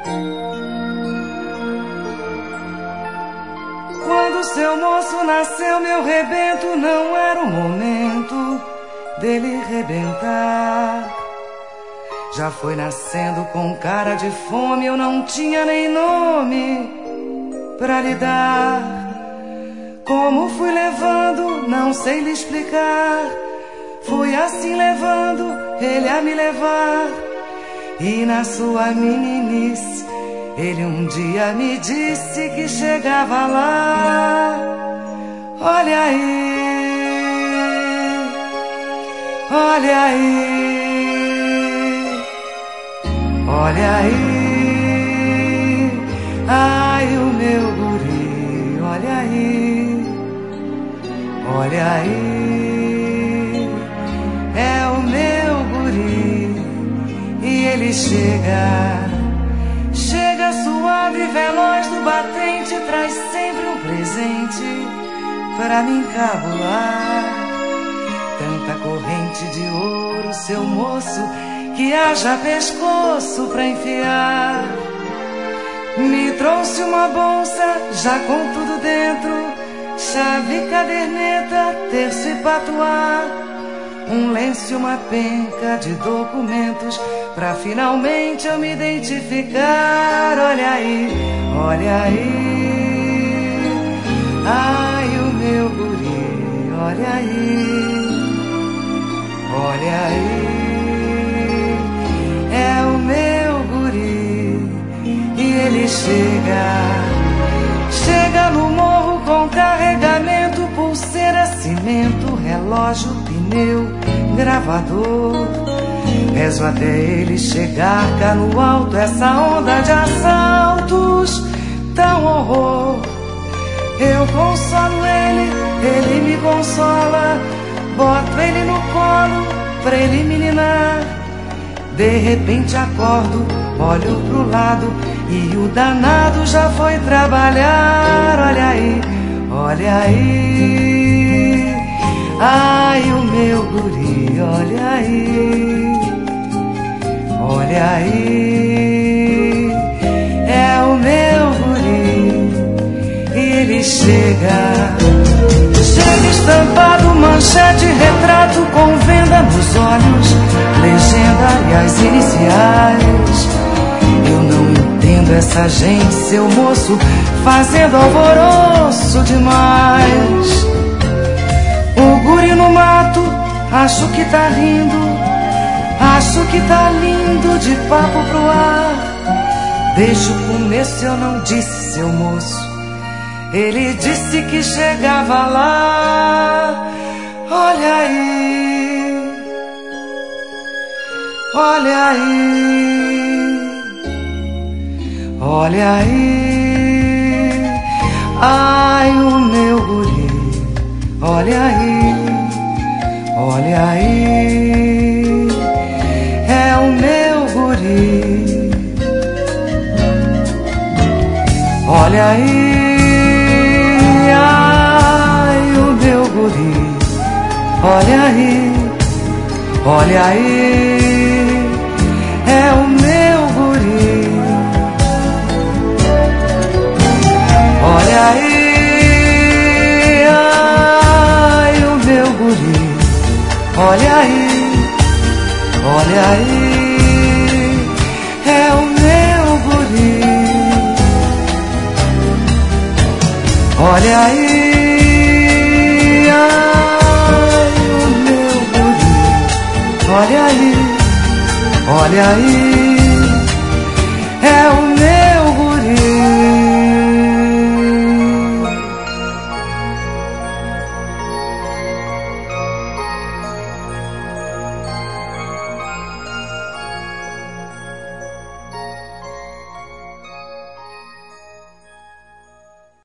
Quando seu moço nasceu, meu rebento, não era o momento dele rebentar. Já foi nascendo com cara de fome, eu não tinha nem nome pra lhe dar. Como fui levando, não sei lhe explicar. Fui assim levando ele a me levar. E na sua meninice, ele um dia me disse que chegava lá. Olha aí, olha aí, olha aí, ai o meu guri, olha aí, olha aí, é o meu guri. E ele chega suave, veloz do batente, traz sempre um presente para me encabular. Tanta corrente de ouro, seu moço, que haja pescoço pra enfiar. Me trouxe uma bolsa, já com tudo dentro, chave, caderneta, terço e patuá, um lenço e uma penca de documentos, pra finalmente eu me identificar. Olha aí, olha aí, ai o meu guri, olha aí, olha aí, é o meu guri. E ele chega no morro com carregamento, pulseira, cimento, relógio, pneu, gravador. Rezo até ele chegar cá no alto, essa onda de assaltos, tão horror. Eu consolo ele me consola, boto ele no colo pra ele me ninar. De repente acordo, olho pro lado e o danado já foi trabalhar. Olha aí, olha aí, ai o meu guri, olha aí, olha aí, é o meu guri. E ele chega estampado, manchete, retrato com venda nos olhos, legenda e as iniciais. Eu não entendo essa gente, seu moço, fazendo alvoroço demais. O guri no mato, acho que tá rindo, acho que tá lindo, de papo pro ar. Desde o começo eu não disse, seu moço, ele disse que chegava lá. Olha aí, olha aí, olha aí, ai o meu guri, olha aí, olha aí, é o meu guri. Olha aí, olha aí, olha aí, é o meu guri. Olha aí, ai o meu guri. Olha aí, olha aí, é o meu guri. Olha aí, olha aí, olha aí.